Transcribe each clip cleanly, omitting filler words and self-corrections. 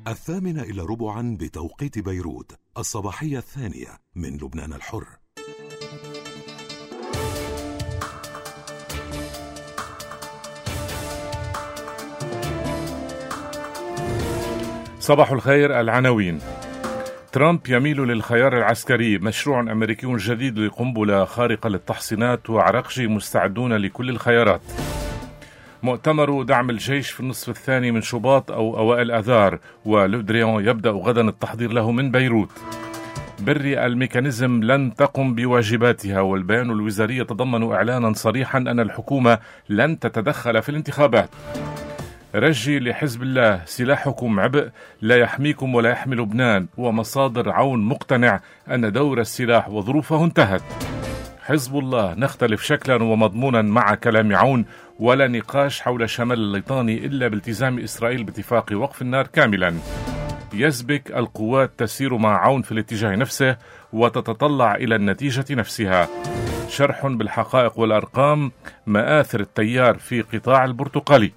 8:45 بتوقيت بيروت، الصباحية الثانية من لبنان الحر. صباح الخير. العناوين: ترامب يميل للخيار العسكري، مشروع أمريكي جديد لقنبلة خارقة للتحصينات، وعراقجي مستعدون لكل الخيارات. مؤتمر دعم الجيش في النصف الثاني من شباط أو أوائل آذار، ولودريون يبدأ غدا التحضير له من بيروت. بري الميكانيزم لن تقم بواجباتها، والبيان الوزاري يتضمن إعلانا صريحا أن الحكومة لن تتدخل في الانتخابات. رجي لحزب الله، سلاحكم عبء لا يحميكم ولا يحمي لبنان، ومصادر عون مقتنع أن دور السلاح وظروفه انتهت. حزب الله، نختلف شكلا ومضمونا مع كلام عون، ولا نقاش حول شمال الليطاني إلا بالتزام إسرائيل باتفاق وقف النار كاملا. يزبك، القوات تسير مع عون في الاتجاه نفسه وتتطلع إلى النتيجة نفسها. شرح بالحقائق والأرقام، مآثر التيار في قطاع البرتقالي.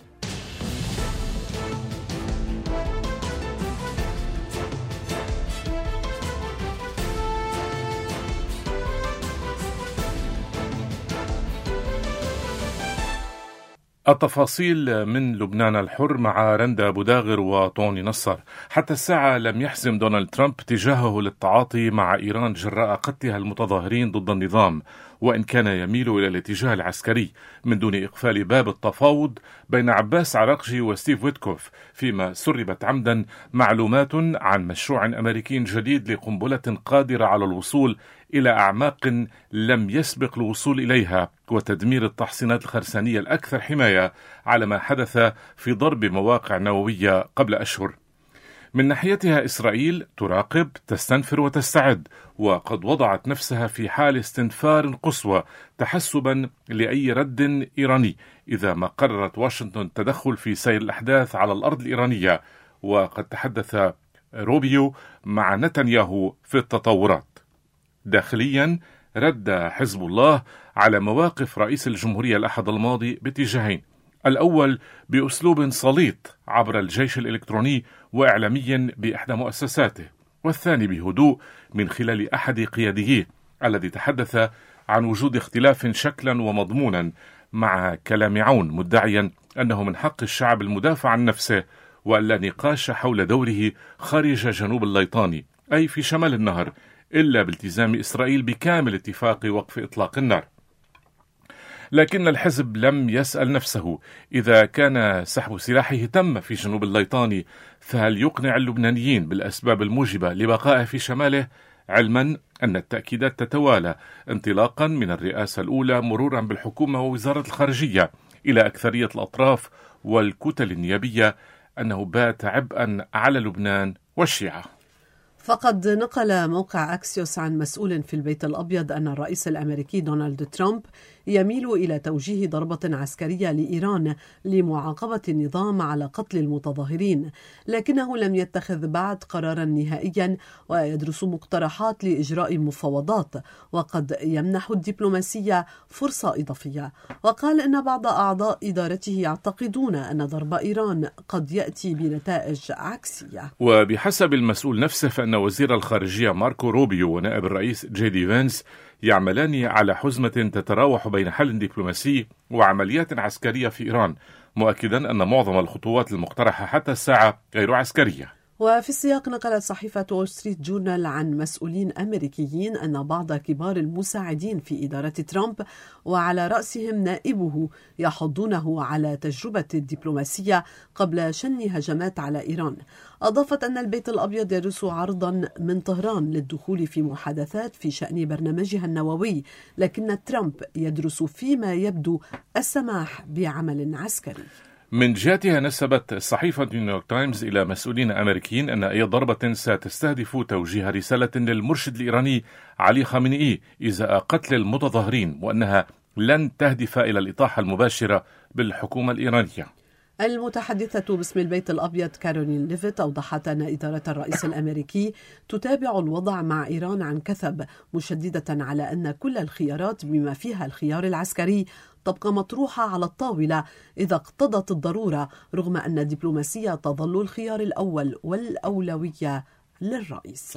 التفاصيل من لبنان الحر مع رندا بوداغر وطوني نصر. حتى الساعة لم يحزم دونالد ترامب اتجاهه للتعاطي مع إيران جراء قتلها المتظاهرين ضد النظام، وإن كان يميل إلى الاتجاه العسكري من دون إقفال باب التفاوض بين عباس عراقجي وستيف ويتكوف، فيما سربت عمدا معلومات عن مشروع أمريكي جديد لقنبلة قادرة على الوصول إلى أعماق لم يسبق الوصول إليها، وتدمير التحصينات الخرسانية الأكثر حماية على ما حدث في ضرب مواقع نووية قبل أشهر. من ناحيتها إسرائيل تراقب، تستنفر وتستعد، وقد وضعت نفسها في حال استنفار قصوى تحسبا لأي رد إيراني إذا ما قررت واشنطن التدخل في سير الأحداث على الأرض الإيرانية. وقد تحدث روبيو مع نتنياهو في التطورات. داخليا رد حزب الله على مواقف رئيس الجمهورية الأحد الماضي باتجاهين: الأول بأسلوب سليط عبر الجيش الإلكتروني وإعلاميا بإحدى مؤسساته، والثاني بهدوء من خلال أحد قياديه الذي تحدث عن وجود اختلاف شكلا ومضمونا مع كلام عون، مدعيا أنه من حق الشعب المدافع عن نفسه، وألا نقاش حول دوره خارج جنوب الليطاني أي في شمال النهر إلا بالتزام إسرائيل بكامل اتفاق وقف إطلاق النار. لكن الحزب لم يسأل نفسه إذا كان سحب سلاحه تم في جنوب الليطاني، فهل يقنع اللبنانيين بالأسباب الموجبة لبقائه في شماله، علما أن التأكيدات تتوالى انطلاقا من الرئاسة الأولى مرورا بالحكومة ووزارة الخارجية إلى أكثرية الأطراف والكتل النيابية أنه بات عبئا على لبنان والشيعة. فقد نقل موقع أكسيوس عن مسؤول في البيت الأبيض أن الرئيس الأمريكي دونالد ترامب يميل إلى توجيه ضربة عسكرية لإيران لمعاقبة النظام على قتل المتظاهرين، لكنه لم يتخذ بعد قرارا نهائيا ويدرس مقترحات لإجراء مفاوضات، وقد يمنح الدبلوماسية فرصة إضافية. وقال إن بعض أعضاء إدارته يعتقدون أن ضرب إيران قد يأتي بنتائج عكسية. وبحسب المسؤول نفسه فإن وزير الخارجية ماركو روبيو ونائب الرئيس جي دي فانس يعملان على حزمة تتراوح بين حل دبلوماسي وعمليات عسكرية في إيران، مؤكدا أن معظم الخطوات المقترحة حتى الساعة غير عسكرية. وفي السياق نقلت صحيفة وول ستريت جورنال عن مسؤولين أمريكيين أن بعض كبار المساعدين في إدارة ترامب وعلى رأسهم نائبه يحضونه على تجربة الدبلوماسية قبل شن هجمات على إيران. أضافت أن البيت الأبيض يدرس عرضا من طهران للدخول في محادثات في شأن برنامجها النووي، لكن ترامب يدرس فيما يبدو السماح بعمل عسكري. من جهتها نسبت صحيفة نيويورك تايمز إلى مسؤولين أمريكيين أن أي ضربة ستستهدف توجيه رسالة للمرشد الإيراني علي خامنئي إزاء قتل المتظاهرين، وأنها لن تهدف إلى الإطاحة المباشرة بالحكومة الإيرانية. المتحدثة باسم البيت الأبيض كارولين ليفيت أوضحت أن إدارة الرئيس الأمريكي تتابع الوضع مع إيران عن كثب، مشددة على أن كل الخيارات بما فيها الخيار العسكري تبقى مطروحة على الطاولة إذا اقتضت الضرورة، رغم أن الدبلوماسية تظل الخيار الأول والأولوية للرئيس.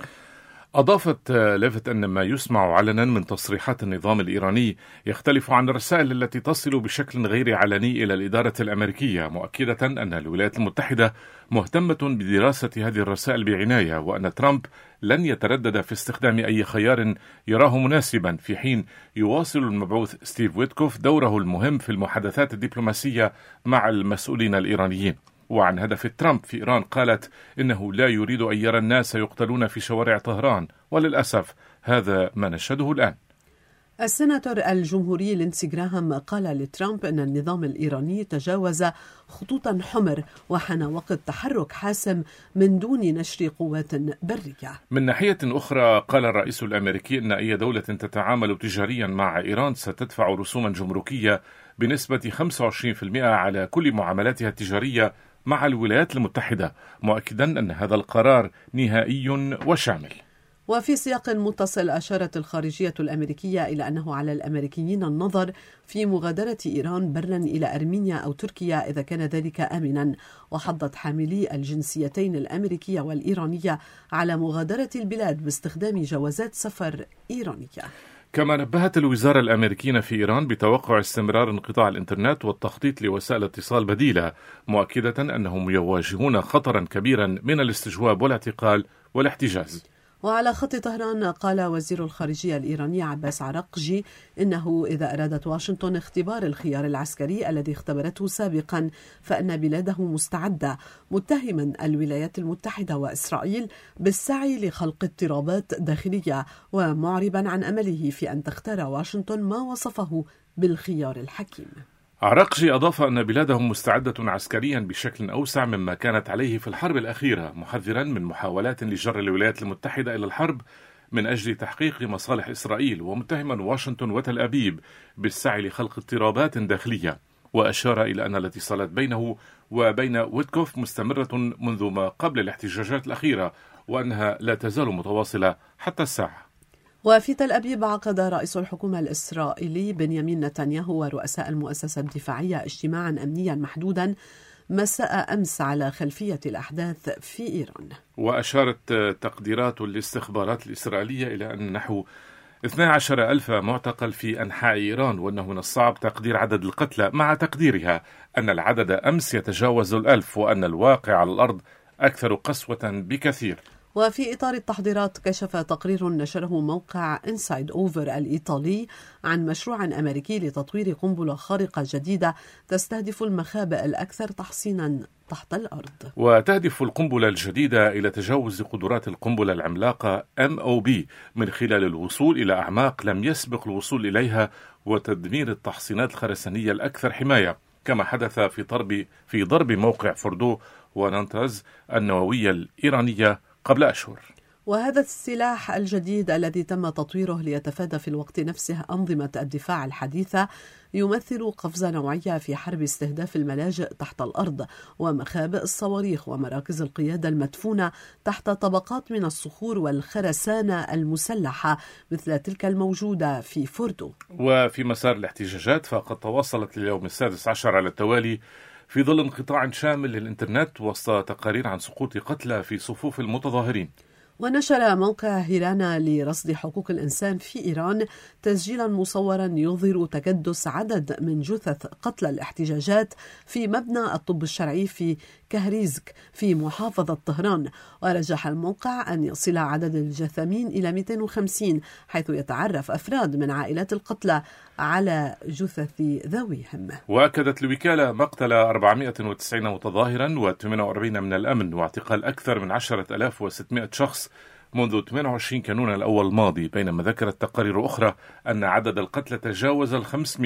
أضافت ليفيت أن ما يسمع علنا من تصريحات النظام الإيراني يختلف عن الرسائل التي تصل بشكل غير علني إلى الإدارة الأمريكية، مؤكدة أن الولايات المتحدة مهتمة بدراسة هذه الرسائل بعناية، وأن ترامب لن يتردد في استخدام أي خيار يراه مناسبا، في حين يواصل المبعوث ستيف ويتكوف دوره المهم في المحادثات الدبلوماسية مع المسؤولين الإيرانيين. وعن هدف ترامب في إيران قالت إنه لا يريد أن يرى الناس يقتلون في شوارع طهران، وللأسف هذا ما نشهده الآن. السيناتور الجمهوري لينسي جراهام قال لترامب أن النظام الإيراني تجاوز خطوطا حمر وحان وقت تحرك حاسم من دون نشر قوات برية. من ناحية أخرى قال الرئيس الأمريكي أن أي دولة تتعامل تجاريا مع إيران ستدفع رسوما جمركية بنسبة 25% على كل معاملاتها التجارية مع الولايات المتحدة، مؤكدا أن هذا القرار نهائي وشامل. وفي سياق متصل أشارت الخارجية الأمريكية إلى أنه على الأمريكيين النظر في مغادرة إيران برا إلى أرمينيا أو تركيا إذا كان ذلك آمنا، وحضت حاملي الجنسيتين الأمريكية والإيرانية على مغادرة البلاد باستخدام جوازات سفر إيرانية. كما نبهت الوزارة الأمريكية في إيران بتوقع استمرار انقطاع الإنترنت والتخطيط لوسائل اتصال بديلة، مؤكدة أنهم يواجهون خطرا كبيرا من الاستجواب والاعتقال والاحتجاز. وعلى خط طهران قال وزير الخارجية الإيراني عباس عراقجي إنه إذا أرادت واشنطن اختبار الخيار العسكري الذي اختبرته سابقا فإن بلاده مستعدة، متهما الولايات المتحدة وإسرائيل بالسعي لخلق اضطرابات داخلية، ومعربا عن أمله في أن تختار واشنطن ما وصفه بالخيار الحكيم. عراقجي أضاف أن بلادهم مستعدة عسكريا بشكل أوسع مما كانت عليه في الحرب الأخيرة، محذرا من محاولات لجر الولايات المتحدة إلى الحرب من أجل تحقيق مصالح إسرائيل، ومتهما واشنطن وتل أبيب بالسعي لخلق اضطرابات داخلية. وأشار إلى أن الاتصالات بينه وبين ويتكوف مستمرة منذ ما قبل الاحتجاجات الأخيرة، وأنها لا تزال متواصلة حتى الساعة. وفي تل أبيب عقد رئيس الحكومة الإسرائيلي بنيامين نتنياهو ورؤساء المؤسسة الدفاعية اجتماعا أمنيا محدودا مساء أمس على خلفية الأحداث في إيران. وأشارت تقديرات الاستخبارات الإسرائيلية إلى أن نحو 12,000 معتقل في أنحاء إيران، وأنه من الصعب تقدير عدد القتلى، مع تقديرها أن العدد أمس يتجاوز 1000، وأن الواقع على الأرض أكثر قسوة بكثير. وفي إطار التحضيرات كشف تقرير نشره موقع إنسايد أوفر الإيطالي عن مشروع أمريكي لتطوير قنبلة خارقة جديدة تستهدف المخابئ الأكثر تحصينا تحت الأرض. وتهدف القنبلة الجديدة إلى تجاوز قدرات القنبلة العملاقة MOB من خلال الوصول إلى أعماق لم يسبق الوصول إليها وتدمير التحصينات الخرسانية الأكثر حماية، كما حدث في ضرب موقع فوردو ونانتاز النووية الإيرانية قبل أشهر. وهذا السلاح الجديد الذي تم تطويره ليتفادى في الوقت نفسه أنظمة الدفاع الحديثة يمثل قفزة نوعية في حرب استهداف الملاجئ تحت الأرض ومخابئ الصواريخ ومراكز القيادة المدفونة تحت طبقات من الصخور والخرسانة المسلحة مثل تلك الموجودة في فوردو. وفي مسار الاحتجاجات فقد تواصلت لليوم السادس عشر على التوالي في ظل انقطاع شامل للإنترنت وسط تقارير عن سقوط قتلى في صفوف المتظاهرين. ونشر موقع هيرانا لرصد حقوق الإنسان في إيران تسجيلا مصورا يظهر تكدس عدد من جثث قتلى الاحتجاجات في مبنى الطب الشرعي في كهريزك في محافظة طهران، ورجح الموقع أن يصل عدد الجثامين إلى 250، حيث يتعرف أفراد من عائلات القتلى على جثث ذويهم. وأكدت الوكالة مقتل 490 متظاهرا و48 من الأمن واعتقال أكثر من 10,600 شخص منذ 28 كانون الأول الماضي، بينما ذكرت تقارير أخرى أن عدد القتلى تجاوز 500.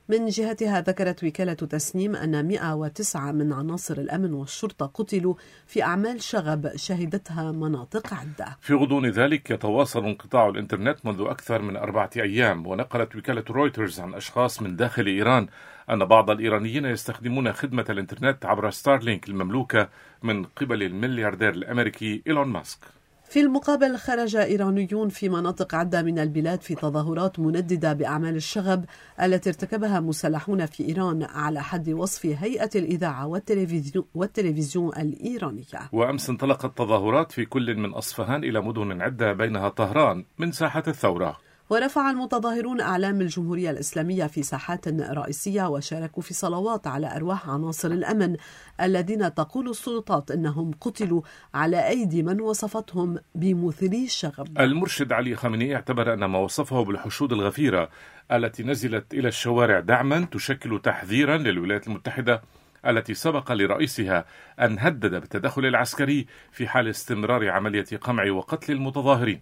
من جهتها ذكرت وكالة تسنيم أن 109 من عناصر الأمن والشرطة قتلوا في أعمال شغب شهدتها مناطق عدة. في غضون ذلك يتواصل انقطاع الإنترنت منذ أكثر من 4 أيام، ونقلت وكالة رويترز عن أشخاص من داخل إيران أن بعض الإيرانيين يستخدمون خدمة الإنترنت عبر ستارلينك المملوكة من قبل الملياردير الأمريكي إيلون ماسك. في المقابل خرج إيرانيون في مناطق عدة من البلاد في تظاهرات منددة بأعمال الشغب التي ارتكبها مسلحون في إيران على حد وصف هيئة الإذاعة والتلفزيون الإيرانية. وأمس انطلقت تظاهرات في كل من أصفهان إلى مدن عدة بينها طهران من ساحة الثورة. ورفع المتظاهرون أعلام الجمهورية الإسلامية في ساحات رئيسية وشاركوا في صلوات على أرواح عناصر الأمن الذين تقول السلطات أنهم قتلوا على أيدي من وصفتهم بمثيري الشغب. المرشد علي خامنئي اعتبر أن ما وصفه بالحشود الغفيرة التي نزلت إلى الشوارع دعما تشكل تحذيرا للولايات المتحدة التي سبق لرئيسها أن هدد بالتدخل العسكري في حال استمرار عملية قمع وقتل المتظاهرين.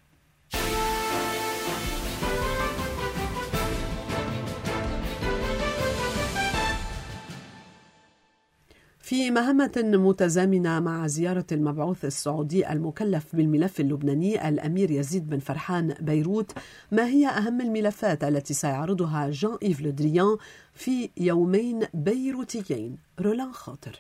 في مهمة متزامنة مع زيارة المبعوث السعودي المكلف بالملف اللبناني الأمير يزيد بن فرحان بيروت، ما هي أهم الملفات التي سيعرضها جان إيف لو دريان في يومين بيروتيين؟ رولان خاطر.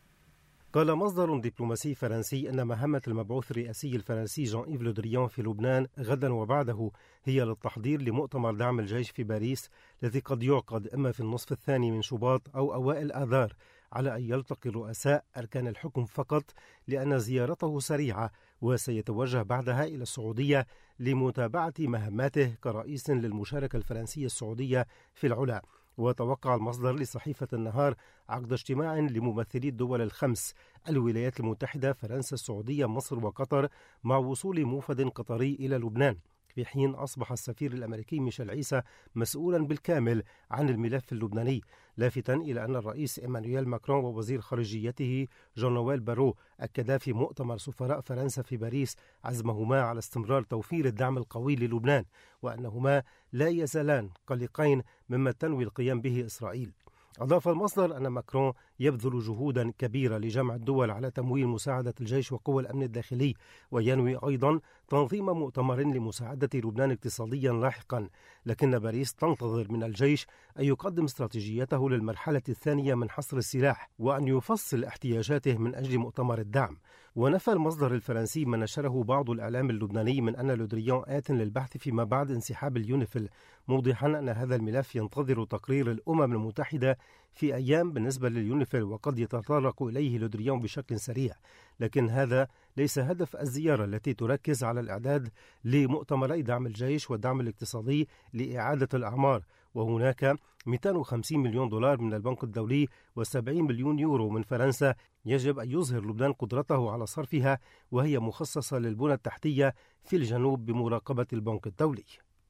قال مصدر دبلوماسي فرنسي أن مهمة المبعوث الرئاسي الفرنسي جان إيف لو دريان في لبنان غدا وبعده هي للتحضير لمؤتمر دعم الجيش في باريس الذي قد يعقد إما في النصف الثاني من شباط أو أوائل آذار، على أن يلتقي رؤساء أركان الحكم فقط، لأن زيارته سريعة وسيتوجه بعدها إلى السعودية لمتابعة مهماته كرئيس للمشاركة الفرنسية السعودية في العلا. وتوقع المصدر لصحيفة النهار عقد اجتماع لممثلي الدول الخمس: الولايات المتحدة، فرنسا، السعودية، مصر وقطر، مع وصول موفد قطري إلى لبنان، في حين أصبح السفير الأمريكي ميشيل عيسى مسؤولا بالكامل عن الملف اللبناني، لافتا إلى أن الرئيس إيمانويل ماكرون ووزير خارجيته جون نويل بارو أكدا في مؤتمر سفراء فرنسا في باريس عزمهما على استمرار توفير الدعم القوي للبنان، وأنهما لا يزالان قلقين مما تنوي القيام به إسرائيل. أضاف المصدر أن ماكرون يبذل جهودا كبيرة لجمع الدول على تمويل مساعدة الجيش وقوى الأمن الداخلي، وينوي أيضا تنظيم مؤتمر لمساعدة لبنان اقتصاديا لاحقا، لكن باريس تنتظر من الجيش أن يقدم استراتيجيته للمرحلة الثانية من حصر السلاح وأن يفصل احتياجاته من أجل مؤتمر الدعم. ونفى المصدر الفرنسي ما نشره بعض الإعلام اللبناني من أن لو دريان آت للبحث فيما بعد انسحاب اليونيفيل، موضحا أن هذا الملف ينتظر تقرير الأمم المتحدة في أيام بالنسبة لليونيفيل، وقد يتطرق إليه لو دريان بشكل سريع، لكن هذا ليس هدف الزيارة التي تركز على الإعداد لمؤتمري دعم الجيش والدعم الاقتصادي لإعادة الأعمار، وهناك 250 مليون دولار من البنك الدولي و70 مليون يورو من فرنسا يجب أن يظهر لبنان قدرته على صرفها، وهي مخصصة للبنى التحتية في الجنوب بمراقبة البنك الدولي.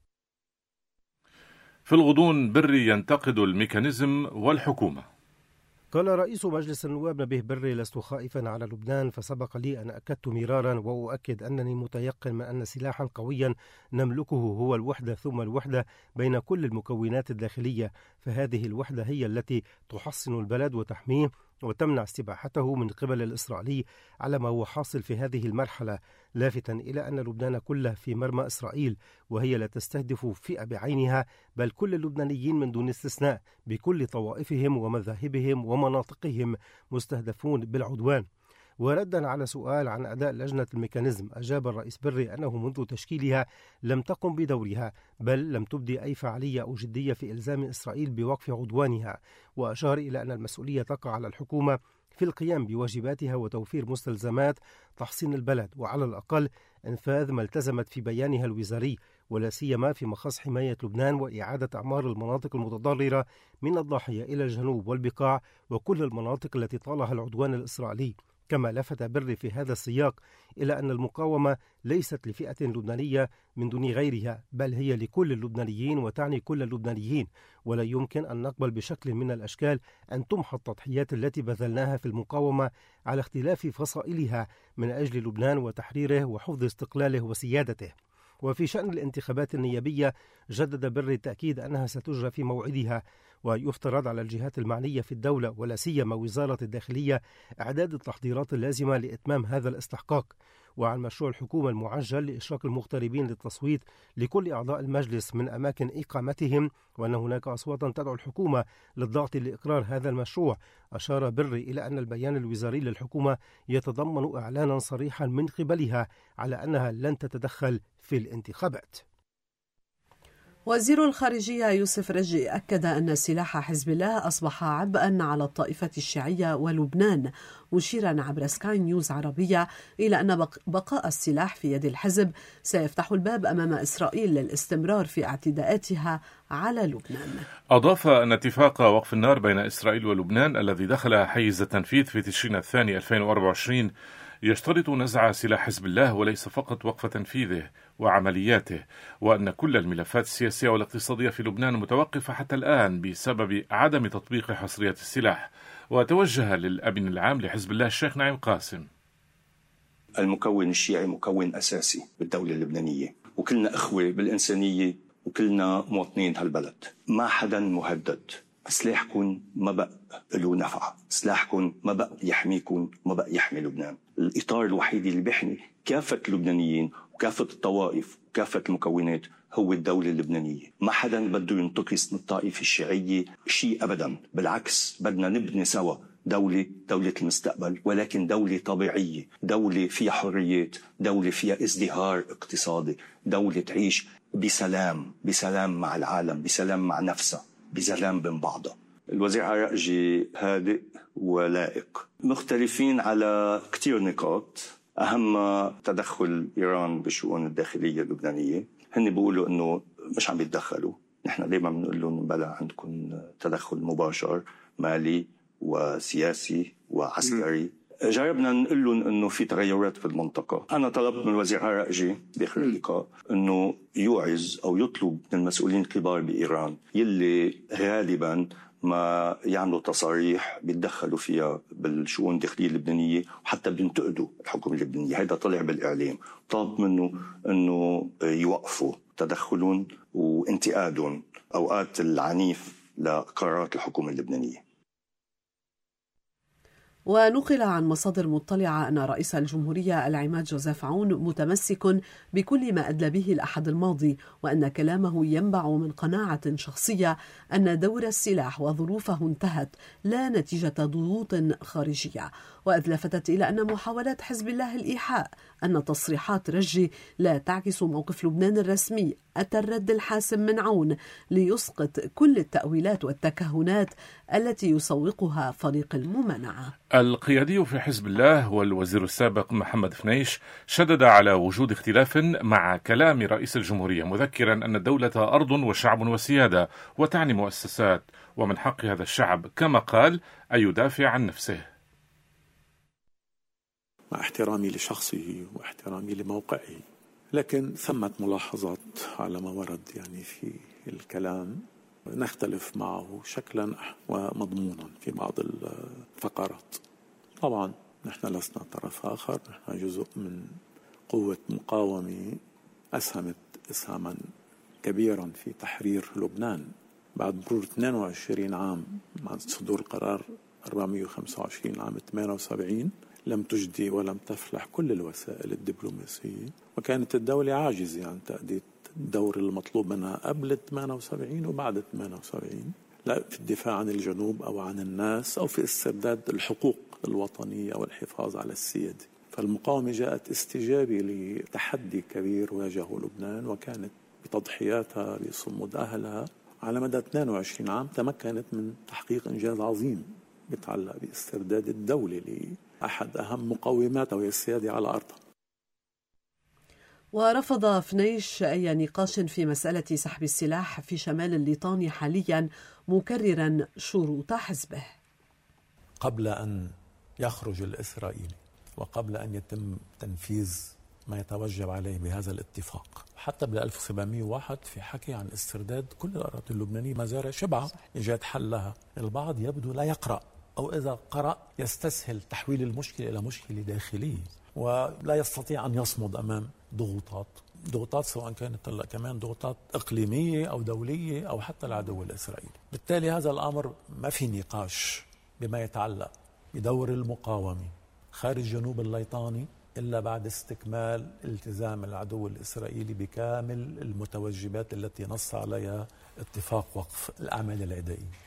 في الغضون بري ينتقد الميكانيزم والحكومة. قال رئيس مجلس النواب نبيه بري: لست خائفا على لبنان، فسبق لي أن أكدت مرارا وأؤكد أنني متيقن من أن سلاحا قويا نملكه هو الوحدة ثم الوحدة بين كل المكونات الداخلية، فهذه الوحدة هي التي تحصن البلد وتحميه وتمنع استباحته من قبل الإسرائيلي على ما هو حاصل في هذه المرحلة، لافتا إلى أن لبنان كله في مرمى إسرائيل، وهي لا تستهدف فئة بعينها بل كل اللبنانيين من دون استثناء بكل طوائفهم ومذاهبهم ومناطقهم مستهدفون بالعدوان. وردا على سؤال عن أداء لجنة الميكانيزم، أجاب الرئيس بري أنه منذ تشكيلها لم تقم بدورها، بل لم تبدي أي فعالية أو جدية في إلزام إسرائيل بوقف عدوانها، وأشار إلى أن المسؤولية تقع على الحكومة في القيام بواجباتها وتوفير مستلزمات تحصين البلد، وعلى الأقل إنفاذ ما التزمت في بيانها الوزاري، ولا سيما في مخص حماية لبنان وإعادة أعمار المناطق المتضررة من الضاحية إلى الجنوب والبقاع وكل المناطق التي طالها العدوان الإسرائيلي. كما لفت بري في هذا السياق إلى أن المقاومة ليست لفئة لبنانية من دون غيرها، بل هي لكل اللبنانيين وتعني كل اللبنانيين، ولا يمكن أن نقبل بشكل من الأشكال أن تمحى التضحيات التي بذلناها في المقاومة على اختلاف فصائلها من أجل لبنان وتحريره وحفظ استقلاله وسيادته. وفي شأن الانتخابات النيابية جدد بري التأكيد أنها ستجرى في موعدها، ويفترض على الجهات المعنية في الدولة ولا سيما وزارة الداخلية إعداد التحضيرات اللازمة لإتمام هذا الاستحقاق. وعن مشروع الحكومة المعجل لإشراك المغتربين للتصويت لكل أعضاء المجلس من أماكن إقامتهم، وأن هناك أصواتا تدعو الحكومة للضغط لإقرار هذا المشروع. أشار بري إلى أن البيان الوزاري للحكومة يتضمن إعلانا صريحا من قبلها على أنها لن تتدخل في الانتخابات. وزير الخارجية يوسف رجي أكد أن سلاح حزب الله أصبح عبئا على الطائفة الشيعية ولبنان، مشيرا عبر سكاي نيوز عربية إلى أن بقاء السلاح في يد الحزب سيفتح الباب أمام إسرائيل للاستمرار في اعتداءاتها على لبنان. أضاف أن اتفاق وقف النار بين إسرائيل ولبنان الذي دخل حيز التنفيذ في تشرين الثاني 2024 يشترط نزع سلاح حزب الله وليس فقط وقف تنفيذه وعملياته، وأن كل الملفات السياسية والاقتصادية في لبنان متوقفة حتى الآن بسبب عدم تطبيق حصرية السلاح. وتوجه للأمين العام لحزب الله الشيخ نعيم قاسم: المكون الشيعي مكون أساسي بالدولة اللبنانية، وكلنا إخوة بالإنسانية، وكلنا مواطنين هالبلد. ما حدا مهدد. سلاحكم ما بقى له نفع، سلاحكم ما بقى يحميكم، ما بقى يحمي لبنان. الإطار الوحيد اللي بيحمي كافة اللبنانيين وكافة الطوائف وكافة المكونات هو الدولة اللبنانية. ما حدا بده ينتقص من الطائفة الشيعية شيء أبدا، بالعكس بدنا نبني سوا دولة المستقبل، ولكن دولة طبيعية، دولة فيها حريات، دولة فيها ازدهار اقتصادي، دولة تعيش بسلام مع العالم، بسلام مع نفسها، بسلام بين بعضها. الوزير عراقجي هادئ ولائق، مختلفين على كتير نقاط، أهم تدخل إيران بالشؤون الداخلية اللبنانية. هن بيقولوا إنه مش عم يتدخلوا، نحن دايما بنقول لهم بلا، عندكم تدخل مباشر مالي وسياسي وعسكري. جربنا نقول لهم انه في تغيرات في المنطقه. انا طلبت من الوزير عراقجي باخر اللقاء انه يوعز او يطلب من المسؤولين الكبار بايران يلي غالبا ما يعملوا تصاريح بيتدخلوا فيها بالشؤون الداخليه اللبنانيه وحتى بينتقدوا الحكومه اللبنانيه. هذا طلع بالاعلام. طلب منه انه يوقفوا تدخلهم وانتقادهم اوقات العنيف لقرارات الحكومه اللبنانيه. ونقل عن مصادر مطلعة أن رئيس الجمهورية العماد جوزيف عون متمسك بكل ما أدلى به الأحد الماضي، وأن كلامه ينبع من قناعة شخصية أن دور السلاح وظروفه انتهت لا نتيجة ضغوط خارجية. وأدلفتت إلى أن محاولات حزب الله الإيحاء أن تصريحات رجي لا تعكس موقف لبنان الرسمي أتى الرد الحاسم من عون ليسقط كل التأويلات والتكهنات التي يسوقها فريق الممانعة. القيادي في حزب الله والوزير السابق محمد فنيش شدد على وجود اختلاف مع كلام رئيس الجمهورية، مذكرا أن الدولة أرض وشعب وسيادة وتعني مؤسسات، ومن حق هذا الشعب كما قال أن يدافع عن نفسه. مع احترامي لشخصه واحترامي لموقعه، لكن ثمة ملاحظات على ما ورد في الكلام نختلف معه شكلا ومضمونا في بعض الفقرات. طبعا نحن لسنا طرف آخر، نحن جزء من قوة مقاومة أسهمت إسهاما كبيرا في تحرير لبنان بعد مرور 22 عام مع صدور القرار 425 عام 78. لم تجدي ولم تفلح كل الوسائل الدبلوماسية، وكانت الدولة عاجزة عن تأدية الدور المطلوب منها قبل 78 وبعد 78، لا في الدفاع عن الجنوب أو عن الناس أو في استرداد الحقوق الوطنية أو الحفاظ على السيادة. فالمقاومة جاءت استجابة لتحدي كبير واجهه لبنان، وكانت بتضحياتها بصمود أهلها على مدى 22 عام تمكنت من تحقيق إنجاز عظيم يتعلق باسترداد الدولة لأحد أهم مقوماتها وهي السيادة على أرضها. ورفض فنيش أي نقاش في مسألة سحب السلاح في شمال الليطاني حاليا، مكررا شروط حزبه. قبل أن يخرج الإسرائيلي وقبل أن يتم تنفيذ ما يتوجب عليه بهذا الاتفاق، حتى بال 1701 في حكي عن استرداد كل الأراضي اللبنانية مزارع شبعة إيجاد حل لها. البعض يبدو لا يقرأ، أو إذا قرأ يستسهل تحويل المشكلة إلى مشكلة داخلية، ولا يستطيع أن يصمد أمام ضغوطات ضغوطات سواء كانت هلا كمان ضغوطات إقليمية أو دولية أو حتى العدو الإسرائيلي. بالتالي هذا الأمر ما في نقاش بما يتعلق بدور المقاومة خارج جنوب الليطاني إلا بعد استكمال التزام العدو الإسرائيلي بكامل المتوجبات التي نص عليها اتفاق وقف الأعمال العدائية.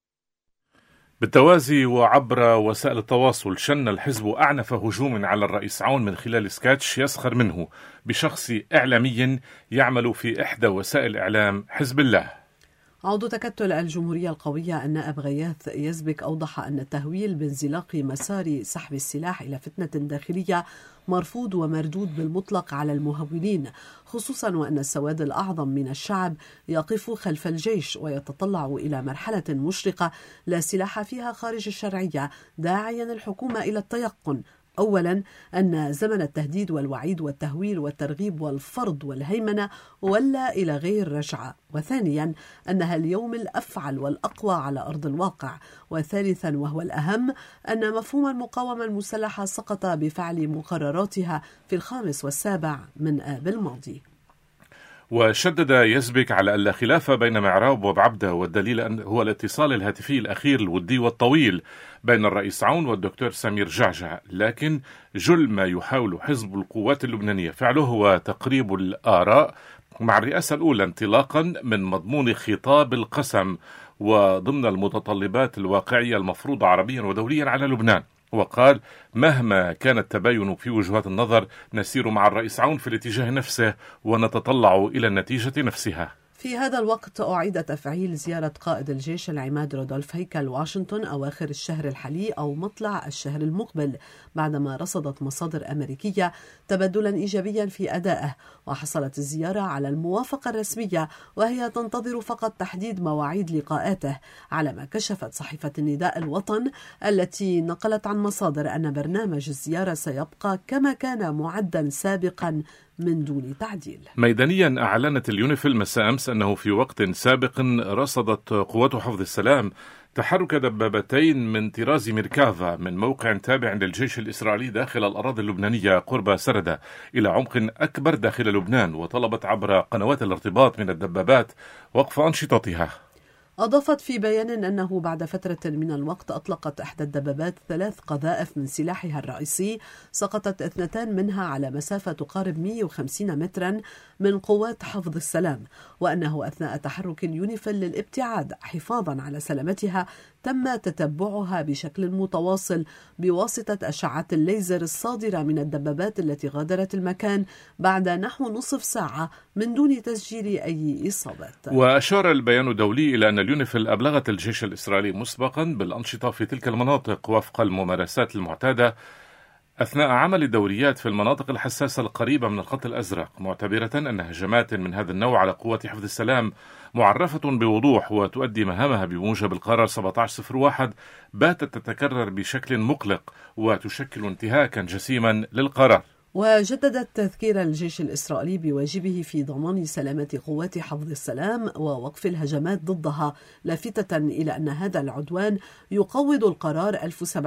بالتوازي وعبر وسائل التواصل، شن الحزب أعنف هجوم على الرئيس عون من خلال سكتش يسخر منه بشخص إعلامي يعمل في إحدى وسائل إعلام حزب الله. عضو تكتل الجمهورية القوية النائب غياث يزبك أوضح أن التهويل بانزلاق مسار سحب السلاح إلى فتنة داخلية مرفوض ومردود بالمطلق على المهولين، خصوصا وأن السواد الأعظم من الشعب يقف خلف الجيش ويتطلع إلى مرحلة مشرقة لا سلاح فيها خارج الشرعية، داعيا الحكومة إلى التيقن أولا أن زمن التهديد والوعيد والتهويل والترغيب والفرض والهيمنة ولا إلى غير رجعة، وثانيا أنها اليوم الأفعل والأقوى على أرض الواقع، وثالثا وهو الأهم أن مفهوم المقاومة المسلحة سقط بفعل مقرراتها في 5 و7 من آب الماضي. وشدد يزبك على أن لا خلاف بين معراب وبعبدة، والدليل هو الاتصال الهاتفي الأخير الودي والطويل بين الرئيس عون والدكتور سمير جعجع، لكن جل ما يحاول حزب القوات اللبنانية فعله هو تقريب الآراء مع الرئاسة الأولى انطلاقا من مضمون خطاب القسم وضمن المتطلبات الواقعية المفروضة عربيا ودوليا على لبنان. وقال مهما كان التباين في وجهات النظر نسير مع الرئيس عون في الاتجاه نفسه ونتطلع إلى النتيجة نفسها. في هذا الوقت أعيد تفعيل زيارة قائد الجيش العماد رودولف هيكل واشنطن أواخر الشهر الحالي أو مطلع الشهر المقبل، بعدما رصدت مصادر أمريكية تبدلا إيجابيا في أدائه، وحصلت الزيارة على الموافقة الرسمية وهي تنتظر فقط تحديد مواعيد لقاءاته، على ما كشفت صحيفة النداء الوطن التي نقلت عن مصادر أن برنامج الزيارة سيبقى كما كان معدا سابقا من دون تعديل. ميدانيا أعلنت اليونيفيل مساء أمس أنه في وقت سابق رصدت قوات حفظ السلام تحرك دبابتين من طراز ميركافا من موقع تابع للجيش الإسرائيلي داخل الأراضي اللبنانية قرب سردة إلى عمق أكبر داخل لبنان، وطلبت عبر قنوات الارتباط من الدبابات وقف أنشطتها. أضافت في بيان أنه بعد فترة من الوقت أطلقت إحدى الدبابات 3 قذائف من سلاحها الرئيسي، سقطت 2 منها على مسافة تقارب 150 مترا من قوات حفظ السلام، وأنه أثناء تحرك اليونيفيل للابتعاد حفاظا على سلامتها تم تتبعها بشكل متواصل بواسطة أشعة الليزر الصادرة من الدبابات التي غادرت المكان بعد نحو نصف ساعة من دون تسجيل أي إصابات. وأشار البيان الدولي إلى أن اليونيفيل أبلغت الجيش الإسرائيلي مسبقا بالأنشطة في تلك المناطق وفق الممارسات المعتادة أثناء عمل الدوريات في المناطق الحساسة القريبة من الخط الأزرق، معتبرة أن هجمات من هذا النوع على قوات حفظ السلام معرفة بوضوح وتؤدي مهامها بموجب القرار 1701 باتت تتكرر بشكل مقلق وتشكل انتهاكا جسيما للقرار. وجددت تذكير الجيش الإسرائيلي بواجبه في ضمان سلامة قوات حفظ السلام ووقف الهجمات ضدها، لافتة إلى أن هذا العدوان يقوض القرار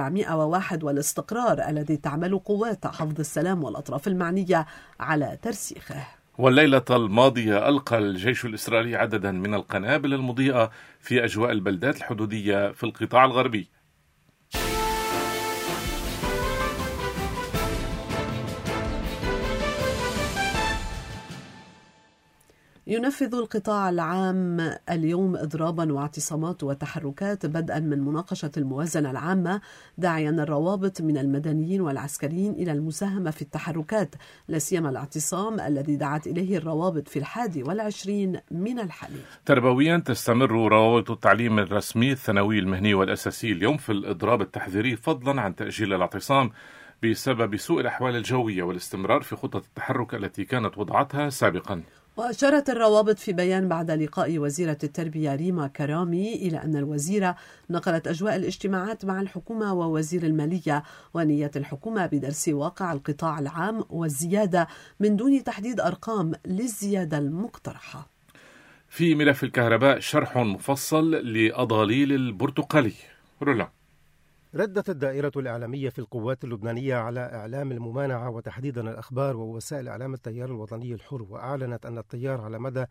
1701 والاستقرار الذي تعمل قوات حفظ السلام والأطراف المعنية على ترسيخه. والليلة الماضية ألقى الجيش الإسرائيلي عددا من القنابل المضيئة في أجواء البلدات الحدودية في القطاع الغربي. ينفذ القطاع العام اليوم إضرابا واعتصامات وتحركات بدءا من مناقشة الموازنة العامة، داعيا الروابط من المدنيين والعسكريين إلى المساهمة في التحركات، لا سيما الاعتصام الذي دعت إليه الروابط في 21 من الحالي. تربويا تستمر روابط التعليم الرسمي الثانوي المهني والأساسي اليوم في الإضراب التحذيري، فضلا عن تأجيل الاعتصام بسبب سوء الأحوال الجوية والاستمرار في خطة التحرك التي كانت وضعتها سابقا. وأشارت الروابط في بيان بعد لقاء وزيرة التربية ريما كرامي إلى أن الوزيرة نقلت أجواء الاجتماعات مع الحكومة ووزير المالية ونية الحكومة بدرس واقع القطاع العام والزيادة من دون تحديد أرقام للزيادة المقترحة. في ملف الكهرباء شرح مفصل لأضاليل البرتقالي. رولا. ردت الدائرة الإعلامية في القوات اللبنانية على إعلام الممانعة وتحديدا الأخبار ووسائل إعلام التيار الوطني الحر، وأعلنت أن التيار على مدى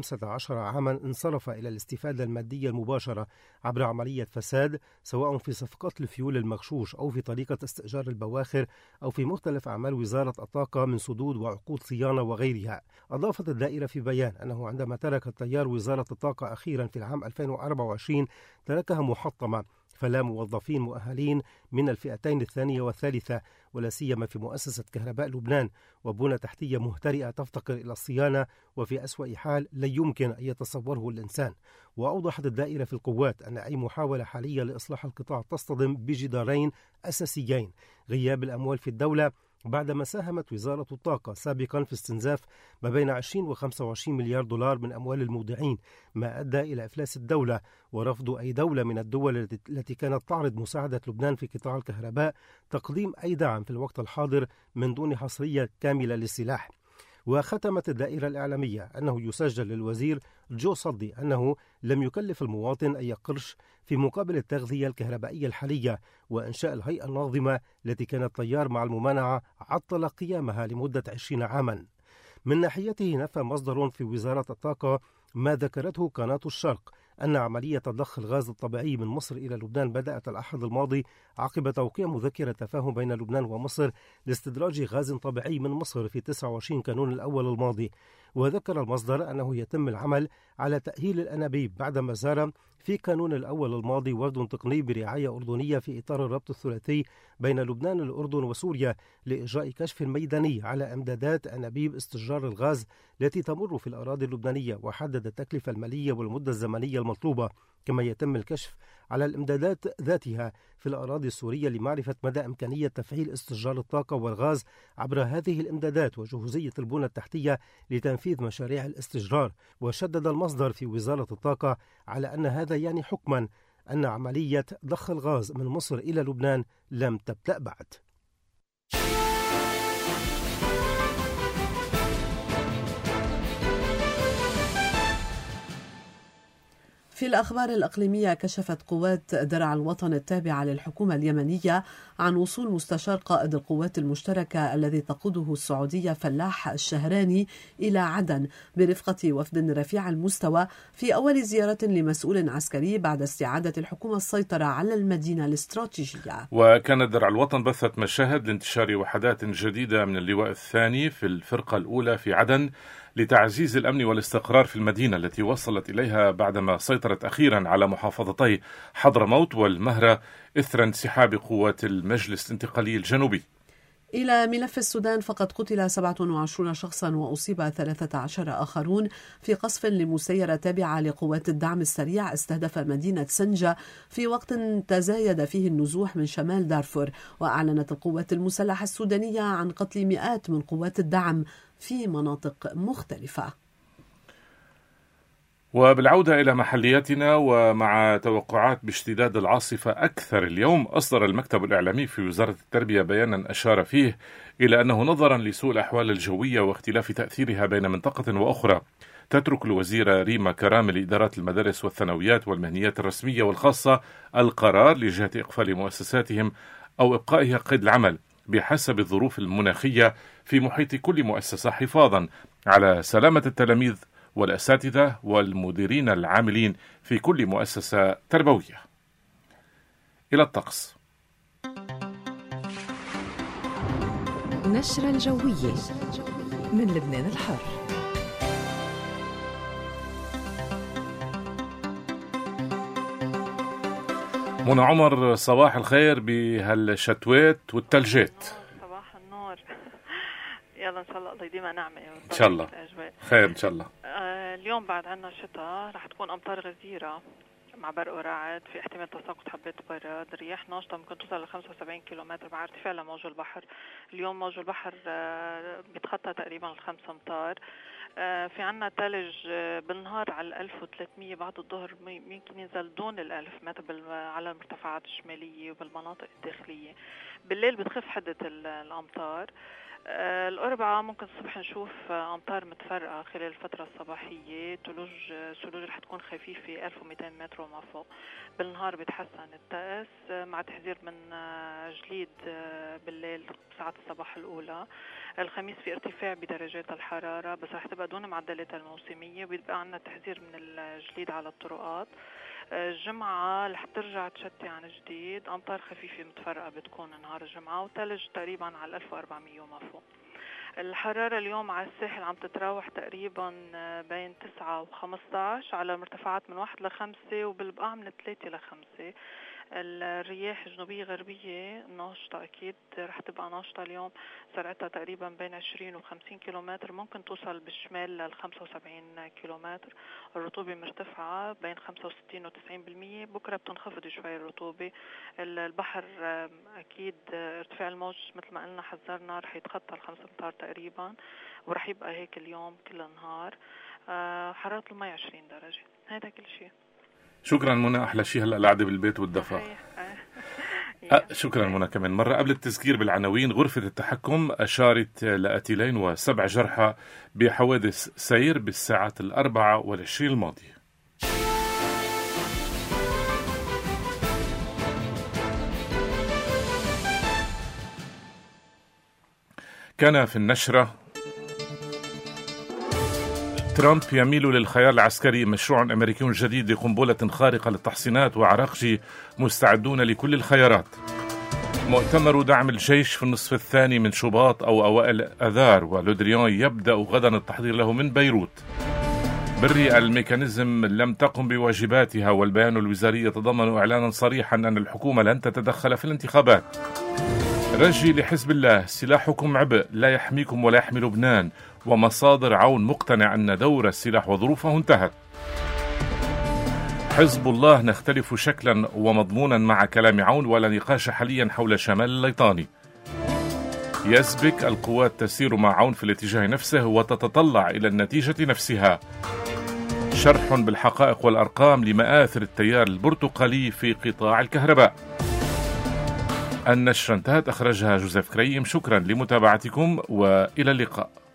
15 عاما انصرف إلى الاستفادة المادية المباشرة عبر عملية فساد، سواء في صفقات الفيول المغشوش أو في طريقة استئجار البواخر أو في مختلف أعمال وزارة الطاقة من سدود وعقود صيانة وغيرها. أضافت الدائرة في بيان أنه عندما ترك التيار وزارة الطاقة أخيرا في العام 2024 تركها محطمة، فلا موظفين مؤهلين من الفئتين الثانية والثالثة، ولا سيما في مؤسسة كهرباء لبنان، وبنى تحتية مهترئة تفتقر إلى الصيانة وفي أسوأ حال لا يمكن أن يتصوره الإنسان. وأوضحت الدائرة في القوات أن أي محاولة حالية لإصلاح القطاع تصطدم بجدارين أساسيين: غياب الأموال في الدولة، بعدما ساهمت وزارة الطاقة سابقا في استنزاف ما بين 20 و 25 مليار دولار من أموال المودعين، ما أدى إلى إفلاس الدولة ورفض أي دولة من الدول التي كانت تعرض مساعدة لبنان في قطاع الكهرباء تقديم أي دعم في الوقت الحاضر من دون حصرية كاملة للسلاح. وختمت الدائرة الإعلامية أنه يسجل للوزير جو صدي أنه لم يكلف المواطن أي قرش في مقابل التغذية الكهربائية الحالية وإنشاء الهيئة الناظمة التي كان التيار مع الممانعة عطل قيامها لمدة 20 عاما. من ناحيته نفى مصدر في وزارة الطاقة ما ذكرته قناة الشرق أن عملية ضخ الغاز الطبيعي من مصر إلى لبنان بدأت الأحد الماضي عقب توقيع مذكرة تفاهم بين لبنان ومصر لاستدراج غاز طبيعي من مصر في 29 كانون الأول الماضي. وذكر المصدر أنه يتم العمل على تأهيل الأنابيب بعدما زار في كانون الأول الماضي وفد تقني برعاية أردنية في إطار الربط الثلاثي بين لبنان الأردن وسوريا لإجراء كشف ميداني على إمدادات أنابيب استشجار الغاز التي تمر في الأراضي اللبنانية، وحدد التكلفة المالية والمدة الزمنية المطلوبة، كما يتم الكشف على الإمدادات ذاتها في الأراضي السورية لمعرفة مدى إمكانية تفعيل استشجار الطاقة والغاز عبر هذه الإمدادات وجهوزية البنى التحتية لتنفيذ مشاريع الاستشجار. وشدد المصدر في وزارة الطاقة على أن هذا يعني حكما أن عملية ضخ الغاز من مصر إلى لبنان لم تبدأ بعد. في الأخبار الإقليمية، كشفت قوات درع الوطن التابعة للحكومة اليمنية عن وصول مستشار قائد القوات المشتركة الذي تقوده السعودية فلاح الشهراني إلى عدن برفقة وفد رفيع المستوى في أول زيارة لمسؤول عسكري بعد استعادة الحكومة السيطرة على المدينة الاستراتيجية. وكانت درع الوطن بثت مشاهد لانتشار وحدات جديدة من اللواء الثاني في الفرقة الأولى في عدن لتعزيز الأمن والاستقرار في المدينة التي وصلت إليها بعدما سيطرت أخيرا على محافظتي حضرموت والمهرة إثر انسحاب قوات المجلس الانتقالي الجنوبي. إلى ملف السودان، فقد قتل 27 شخصا وأصيب 13 آخرون في قصف لمسيرة تابعة لقوات الدعم السريع استهدف مدينة سنجة في وقت تزايد فيه النزوح من شمال دارفور. وأعلنت القوات المسلحة السودانية عن قتل مئات من قوات الدعم في مناطق مختلفة. وبالعودة إلى محلياتنا، ومع توقعات باشتداد العاصفة أكثر اليوم، أصدر المكتب الإعلامي في وزارة التربية بيانا أشار فيه إلى أنه نظرا لسوء الأحوال الجوية واختلاف تأثيرها بين منطقة وأخرى، تترك الوزيرة ريما كرامة لإدارات المدارس والثانويات والمهنيات الرسمية والخاصة القرار لجهة إقفال مؤسساتهم أو إبقائها قيد العمل بحسب الظروف المناخية في محيط كل مؤسسة، حفاظا على سلامة التلاميذ والأساتذة والمديرين العاملين في كل مؤسسة تربوية. إلى الطقس. نشرة الجوية من لبنان الحر. منى عمر، صباح الخير بهالشتوات والتلجات. صباح النور. يلا ان شاء الله الله يديمها نعمه ان شاء الله خير ان شاء الله. اليوم بعد عنا الشتاء رح تكون امطار غزيره مع برق ورعد، في احتمال تساقط حبات برد، رياح ناشطه ممكن توصل ل 75 كيلومتر مع ارتفاع لموج البحر. اليوم موج البحر بيتخطى تقريبا ال5 أمتار. في عنا ثلج بالنهار على 1300، بعد الظهر ممكن ينزل دون ال1000 متر على المرتفعات الشماليه وبالمناطق الداخليه. بالليل بتخف حده الامطار. الأربعاء ممكن الصبح نشوف أمطار متفرقة خلال الفترة الصباحية. ثلوج رح تكون خفيفة 1200 متر وما فوق. بالنهار بيتحسن الطقس مع تحذير من جليد بالليل ساعات الصباح الأولى. الخميس في ارتفاع بدرجات الحرارة بس رح تبقى دون معدلات الموسمية، وبيبقى عنا تحذير من الجليد على الطرقات. الجمعة رح ترجع تشتي عن جديد، أمطار خفيفة متفرقة بتكون نهار الجمعة، وثلج تقريبا على 1400 وما فوق. الحرارة اليوم على الساحل عم تتراوح تقريبا بين 9 و15 على المرتفعات من 1 ل5 وبالبقاع من 3 ل5. الرياح الجنوبية غربية ناشطة، أكيد رح تبقى ناشطة اليوم، سرعتها تقريبا بين 20 و 50 كيلومتر، ممكن توصل بالشمال لل 75 كيلومتر. الرطوبة مرتفعة بين 65 و 90%. بكرة بتنخفض شوي الرطوبة. البحر أكيد ارتفاع الموج مثل ما قلنا حذرنا رح يتخطى 5 أمتار تقريبا، ورح يبقى هيك اليوم كل النهار. حرارة الماء 20 درجة. هذا كل شيء. شكرا منى، أحلى شيء هلأ القعدة بالبيت والدفا. شكرا منى. كمان مرة قبل التذكير بالعناوين، غرفة التحكم أشارت لقتيلين و7 جرحى بحوادث سير بالساعات 24 الماضية. كان في النشرة: ترامب يميل للخيار العسكري، مشروع أمريكي جديد لقنبلة خارقة للتحصينات، وعراقجي مستعدون لكل الخيارات. مؤتمر دعم الجيش في النصف الثاني من شباط أو أوائل أذار، ولودريان يبدأ غدا التحضير له من بيروت. بري الميكانيزم لم تقم بواجباتها، والبيان الوزاري يتضمن إعلانا صريحا أن الحكومة لن تتدخل في الانتخابات. رجي لحزب الله: سلاحكم عبء لا يحميكم ولا يحمي لبنان، ومصادر عون مقتنع أن دور السلاح وظروفه انتهت. حزب الله: نختلف شكلا ومضمونا مع كلام عون، ولا نقاش حاليا حول شمال الليطاني. يسبك: القوات تسير مع عون في الاتجاه نفسه وتتطلع إلى النتيجة نفسها. شرح بالحقائق والأرقام لمآثر التيار البرتقالي في قطاع الكهرباء. النشرة انتهت، أخرجها جوزيف كريم. شكرا لمتابعتكم وإلى اللقاء.